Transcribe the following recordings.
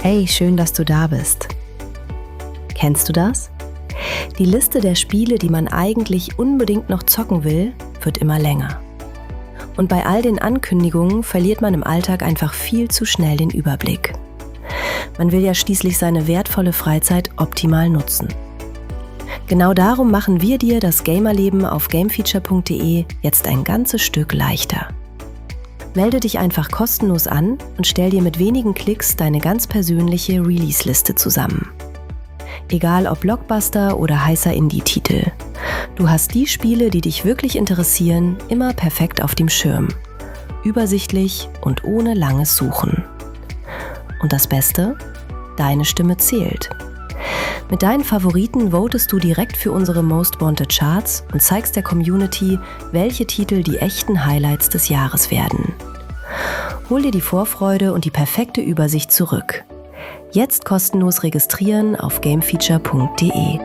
Hey, schön, dass du da bist. Kennst du das? Die Liste der Spiele, die man eigentlich unbedingt noch zocken will, wird immer länger. Und bei all den Ankündigungen verliert man im Alltag einfach viel zu schnell den Überblick. Man will ja schließlich seine wertvolle Freizeit optimal nutzen. Genau darum machen wir dir das Gamerleben auf gamefeature.de jetzt ein ganzes Stück leichter. Melde dich einfach kostenlos an und stell dir mit wenigen Klicks deine ganz persönliche Release-Liste zusammen. Egal ob Blockbuster oder heißer Indie-Titel. Du hast die Spiele, die dich wirklich interessieren, immer perfekt auf dem Schirm. Übersichtlich und ohne langes Suchen. Und das Beste? Deine Stimme zählt. Mit deinen Favoriten votest du direkt für unsere Most Wanted Charts und zeigst der Community, welche Titel die echten Highlights des Jahres werden. Hol dir die Vorfreude und die perfekte Übersicht zurück. Jetzt kostenlos registrieren auf gamefeature.de.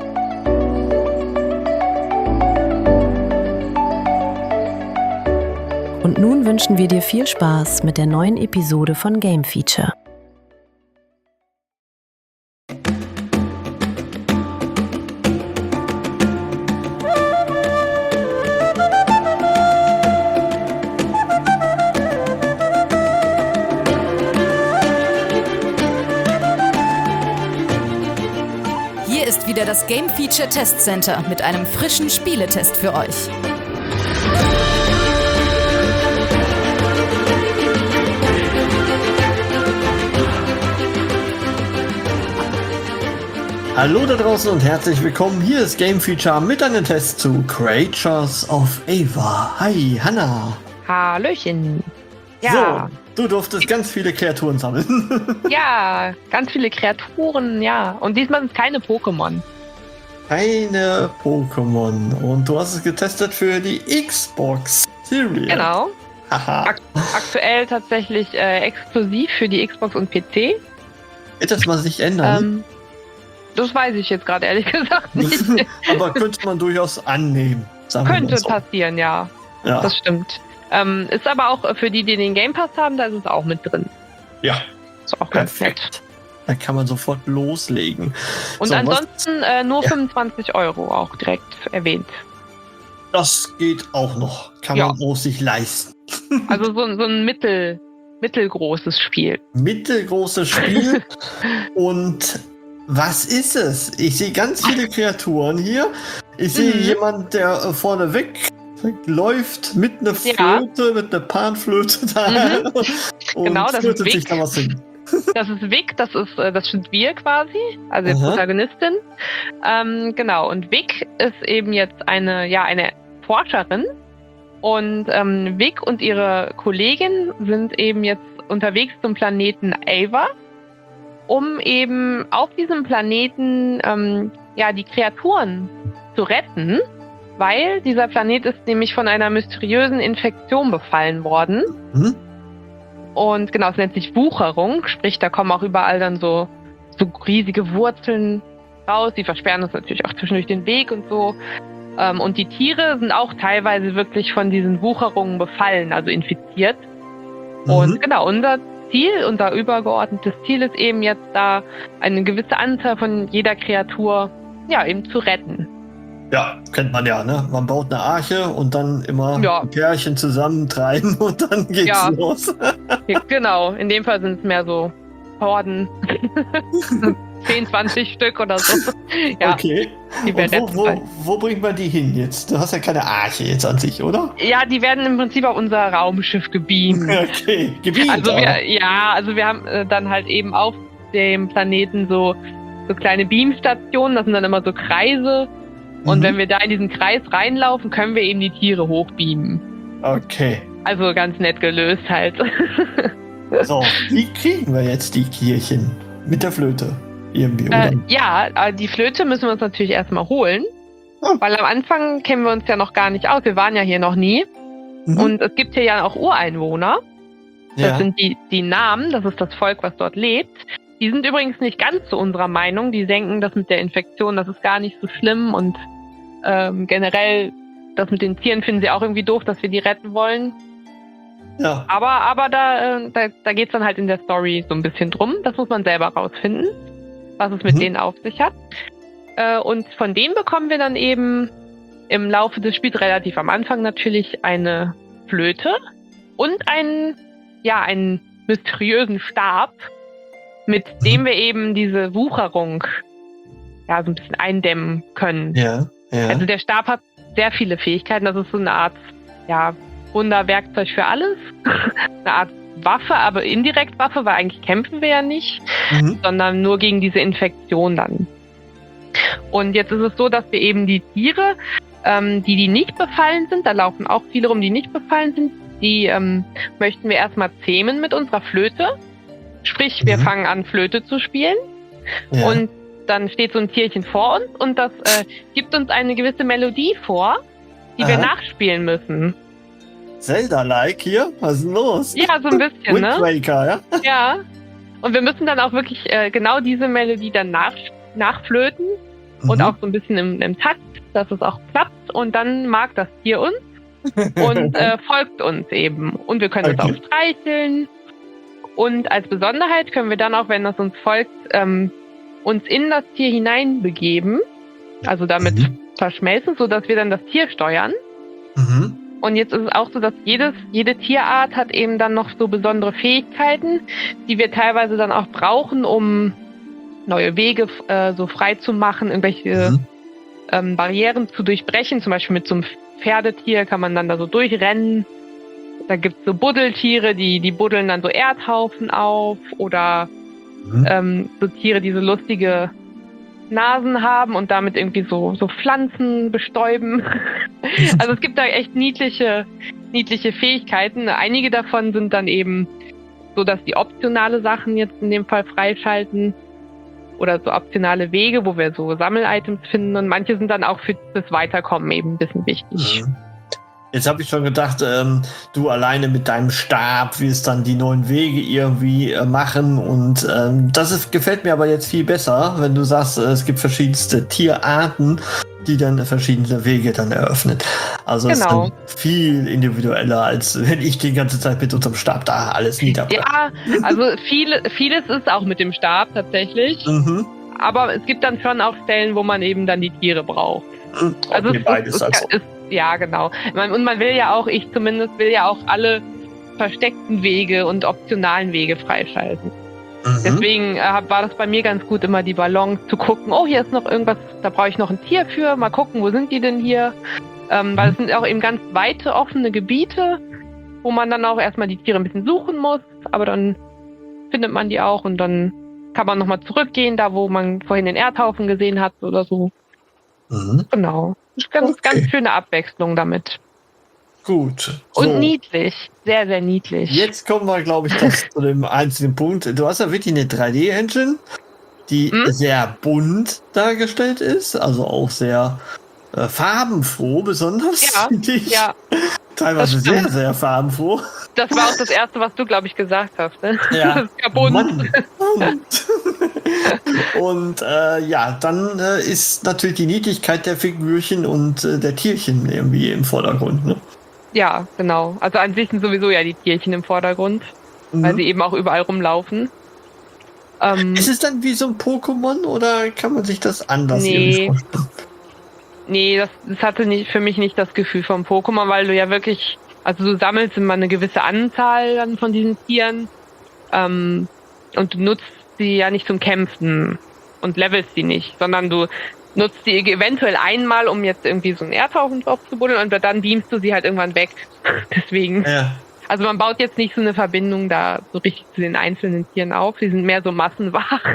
Und nun wünschen wir dir viel Spaß mit der neuen Episode von Game Feature. Hier ist wieder das Game Feature Test Center mit einem frischen Spieletest für euch. Hallo da draußen und herzlich willkommen. Hier ist Game Feature mit einem Test zu Creatures of Ava. Hi, Hanna. Hallöchen. Ja. So, du durftest ganz viele Kreaturen sammeln. Ja, ganz viele Kreaturen, ja. Und diesmal sind es keine Pokémon. Keine Pokémon. Und du hast es getestet für die Xbox Series. Genau. Haha. Aktuell tatsächlich exklusiv für die Xbox und PC. Wird das mal sich ändern? Das weiß ich jetzt gerade ehrlich gesagt nicht. Aber könnte man durchaus annehmen. Könnte passieren, ja. Das stimmt. Ist aber auch für die den Game Pass haben, da ist es auch mit drin. Ja. Ist auch ganz nett. Da kann man sofort loslegen. Und so, ansonsten nur 25 Euro auch direkt erwähnt. Das geht auch noch. Kann man auch sich leisten. Also so ein mittelgroßes Spiel. Mittelgroßes Spiel. Und was ist es? Ich sehe ganz viele Kreaturen hier. Ich sehe jemanden, der vorne weg läuft mit einer Flöte, mit einer Panflöte da. Und genau, das ist sich da was hin. Das ist Vic, das sind wir quasi, also die Protagonistin. Genau, und Vic ist eben jetzt eine Forscherin. Und Vic und ihre Kollegin sind eben jetzt unterwegs zum Planeten Ava, um eben auf diesem Planeten die Kreaturen zu retten, weil dieser Planet ist nämlich von einer mysteriösen Infektion befallen worden. Und genau, es nennt sich Wucherung, sprich, da kommen auch überall dann so riesige Wurzeln raus, die versperren uns natürlich auch zwischendurch den Weg und so. Und die Tiere sind auch teilweise wirklich von diesen Wucherungen befallen, also infiziert. Und genau, unser übergeordnetes Ziel ist eben jetzt da, eine gewisse Anzahl von jeder Kreatur eben zu retten. Ja, kennt man ja, ne? Man baut eine Arche und dann immer ein Pärchen zusammentreiben und dann geht's los. Ja, genau, in dem Fall sind es mehr so Horden. 10, 20 Stück oder so. Ja, okay. Und wo bringt man die hin jetzt? Du hast ja keine Arche jetzt an sich, oder? Ja, die werden im Prinzip auf unser Raumschiff gebeamt. Okay, gebeamt. Also wir haben dann halt eben auf dem Planeten so kleine Beamstationen, das sind dann immer so Kreise. Und wenn wir da in diesen Kreis reinlaufen, können wir eben die Tiere hochbeamen. Okay. Also ganz nett gelöst halt. So, wie kriegen wir jetzt die Tierchen? Mit der Flöte? Irgendwie, oder? Die Flöte müssen wir uns natürlich erstmal holen. Weil am Anfang kennen wir uns ja noch gar nicht aus. Wir waren ja hier noch nie. Und es gibt hier ja auch Ureinwohner. Das sind die Namen, das ist das Volk, was dort lebt. Die sind übrigens nicht ganz zu unserer Meinung. Die denken, das mit der Infektion, das ist gar nicht so schlimm. Und generell, das mit den Tieren finden sie auch irgendwie doof, dass wir die retten wollen. Ja. Aber da geht es dann halt in der Story so ein bisschen drum. Das muss man selber rausfinden, was es mit denen auf sich hat. Und von denen bekommen wir dann eben im Laufe des Spiels relativ am Anfang natürlich eine Flöte und einen mysteriösen Stab, mit dem wir eben diese Wucherung so ein bisschen eindämmen können. Ja. Also der Stab hat sehr viele Fähigkeiten. Das ist so eine Art Wunderwerkzeug für alles. Eine Art Waffe, aber indirekt Waffe, weil eigentlich kämpfen wir ja nicht, sondern nur gegen diese Infektion dann. Und jetzt ist es so, dass wir eben die Tiere, die nicht befallen sind, da laufen auch viele rum, die nicht befallen sind, die möchten wir erstmal zähmen mit unserer Flöte. Sprich, wir fangen an, Flöte zu spielen. Ja. Und dann steht so ein Tierchen vor uns und das gibt uns eine gewisse Melodie vor, die wir nachspielen müssen. Zelda-like hier? Was ist denn los? Ja, so ein bisschen, Wind Waker, ja? Ja. Und wir müssen dann auch wirklich genau diese Melodie dann nachflöten und auch so ein bisschen im Takt, dass es auch klappt. Und dann mag das Tier uns und folgt uns eben. Und wir können es auch streicheln. Und als Besonderheit können wir dann auch, wenn das uns folgt, uns in das Tier hineinbegeben, also damit verschmelzen, sodass wir dann das Tier steuern. Und jetzt ist es auch so, dass jede Tierart hat eben dann noch so besondere Fähigkeiten, die wir teilweise dann auch brauchen, um neue Wege so frei zu machen, irgendwelche Barrieren zu durchbrechen. Zum Beispiel mit so einem Pferdetier kann man dann da so durchrennen. Da gibt es so Buddeltiere, die buddeln dann so Erdhaufen auf oder so Tiere, die so lustige Nasen haben und damit irgendwie so Pflanzen bestäuben. Also es gibt da echt niedliche Fähigkeiten. Einige davon sind dann eben so, dass die optionale Sachen jetzt in dem Fall freischalten oder so optionale Wege, wo wir so Sammel-Items finden und manche sind dann auch für das Weiterkommen eben ein bisschen wichtig. Jetzt habe ich schon gedacht, du alleine mit deinem Stab wirst dann die neuen Wege irgendwie machen und gefällt mir aber jetzt viel besser, wenn du sagst, es gibt verschiedenste Tierarten, die dann verschiedene Wege dann eröffnen. Also es ist dann viel individueller, als wenn ich die ganze Zeit mit unserem Stab da alles niederbreche. Ja, also vieles ist auch mit dem Stab tatsächlich, aber es gibt dann schon auch Stellen, wo man eben dann die Tiere braucht. Also okay, beides also. Ja, genau. Und man will ja auch, ich zumindest will ja auch alle versteckten Wege und optionalen Wege freischalten. Deswegen war das bei mir ganz gut, immer die Balance zu gucken, oh, hier ist noch irgendwas, da brauche ich noch ein Tier für, mal gucken, wo sind die denn hier? Weil es sind auch eben ganz weite, offene Gebiete, wo man dann auch erstmal die Tiere ein bisschen suchen muss, aber dann findet man die auch und dann kann man nochmal zurückgehen, da wo man vorhin den Erdhaufen gesehen hat oder so. Genau. Ganz schöne Abwechslung damit. Gut. So. Und niedlich. Sehr, sehr niedlich. Jetzt kommen wir, glaube ich, zu dem einzigen Punkt. Du hast ja wirklich eine 3D-Engine, die sehr bunt dargestellt ist, also auch sehr farbenfroh besonders, finde ich. Ja. Teilweise sehr, sehr farbenfroh. Das war auch das Erste, was du, glaube ich, gesagt hast. Ne? Ja. Das ist ja bunt. Und dann ist natürlich die Niedlichkeit der Figürchen und der Tierchen irgendwie im Vordergrund. Ne? Ja, genau. Also an sich sind sowieso ja die Tierchen im Vordergrund, weil sie eben auch überall rumlaufen. Ist es dann wie so ein Pokémon oder kann man sich das anders vorstellen? Nee, das hatte für mich nicht das Gefühl vom Pokémon, weil du ja wirklich, also du sammelst immer eine gewisse Anzahl dann von diesen Tieren und du nutzt sie ja nicht zum Kämpfen und levelst sie nicht, sondern du nutzt sie eventuell einmal, um jetzt irgendwie so einen Erdhaufen drauf zu buddeln und dann beamst du sie halt irgendwann weg. Deswegen. Ja. Also man baut jetzt nicht so eine Verbindung da so richtig zu den einzelnen Tieren auf. Die sind mehr so Massenware.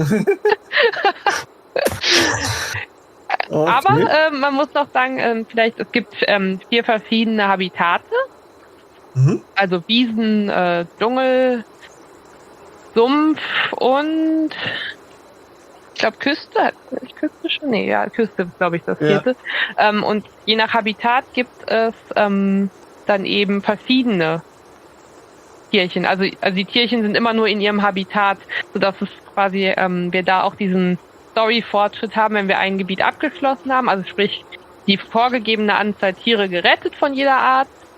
Okay. Aber man muss noch sagen, vielleicht es gibt 4 verschiedene Habitate. Also Wiesen, Dschungel, Sumpf und ich glaube Küste. Küste schon? Nee, ja, Küste ist, glaube ich, das 4. Und je nach Habitat gibt es dann eben verschiedene Tierchen. Also die Tierchen sind immer nur in ihrem Habitat, sodass es quasi wir da auch diesen Story-Fortschritt haben, wenn wir ein Gebiet abgeschlossen haben. Also sprich, die vorgegebene Anzahl Tiere gerettet von jeder Art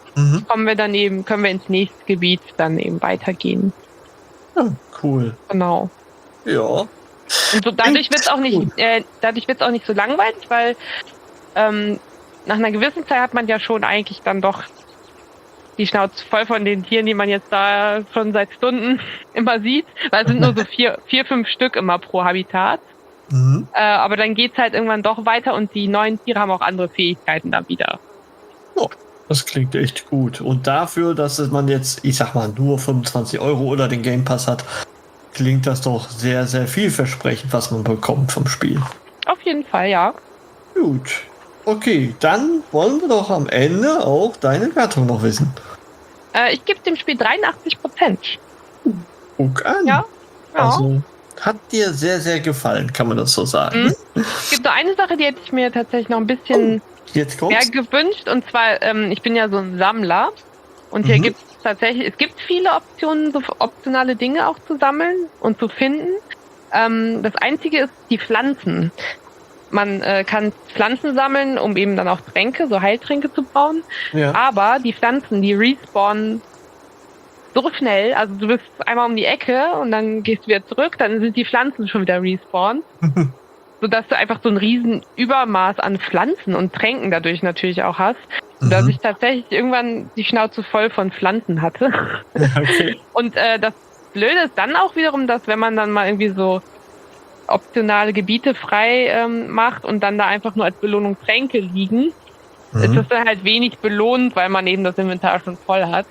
können wir ins nächste Gebiet dann eben weitergehen. Ja, cool. Genau. Ja. Und so, dadurch wird es auch nicht so langweilig, weil nach einer gewissen Zeit hat man ja schon eigentlich dann doch die Schnauze voll von den Tieren, die man jetzt da schon seit Stunden immer sieht, weil es sind nur so 4-5 Stück immer pro Habitat. Aber dann geht's halt irgendwann doch weiter und die neuen Tiere haben auch andere Fähigkeiten dann wieder. Oh, das klingt echt gut. Und dafür, dass man jetzt, ich sag mal, nur 25 € oder den Game Pass hat, klingt das doch sehr, sehr vielversprechend, was man bekommt vom Spiel. Auf jeden Fall, ja. Gut. Okay, dann wollen wir doch am Ende auch deine Wertung noch wissen. Ich gebe dem Spiel 83%. Guck an. Ja. Also, hat dir sehr, sehr gefallen, kann man das so sagen. Es gibt so eine Sache, die hätte ich mir tatsächlich noch ein bisschen mehr gewünscht. Und zwar, ich bin ja so ein Sammler. Und hier gibt es tatsächlich, viele Optionen, so optionale Dinge auch zu sammeln und zu finden. Das Einzige ist die Pflanzen. Man kann Pflanzen sammeln, um eben dann auch Tränke, so Heiltränke zu bauen. Ja. Aber die Pflanzen, die respawnen so schnell, also du bist einmal um die Ecke und dann gehst du wieder zurück, dann sind die Pflanzen schon wieder respawned. Sodass du einfach so ein riesen Übermaß an Pflanzen und Tränken dadurch natürlich auch hast. Dass ich tatsächlich irgendwann die Schnauze voll von Pflanzen hatte. Okay. Und das Blöde ist dann auch wiederum, dass wenn man dann mal irgendwie so optionale Gebiete frei macht und dann da einfach nur als Belohnung Tränke liegen, ist das dann halt wenig belohnt, weil man eben das Inventar schon voll hat.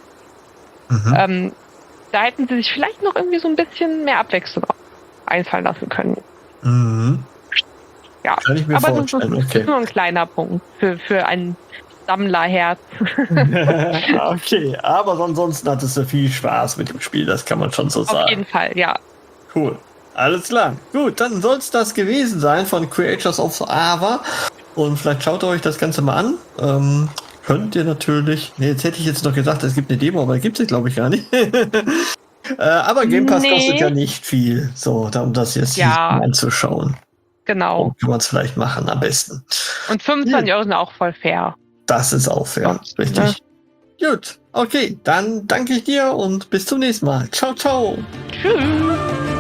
Da hätten sie sich vielleicht noch irgendwie so ein bisschen mehr Abwechslung einfallen lassen können. Ja, kann ich mir vorstellen. Das ist nur ein kleiner Punkt für ein Sammlerherz. Okay, aber ansonsten hattest du viel Spaß mit dem Spiel, das kann man schon so sagen. Auf jeden Fall, ja. Cool. Alles klar. Gut, dann soll es das gewesen sein von Creatures of Ava. Und vielleicht schaut ihr euch das Ganze mal an. Könnt ihr natürlich. Ne, jetzt hätte ich jetzt noch gesagt, es gibt eine Demo, aber gibt es glaube ich gar nicht. Aber Game Pass kostet ja nicht viel. So, um das jetzt anzuschauen. Genau. So kann man es vielleicht machen am besten. Und 25 € sind auch voll fair. Das ist auch fair, richtig. Ja. Gut, okay, dann danke ich dir und bis zum nächsten Mal. Ciao, ciao. Tschüss.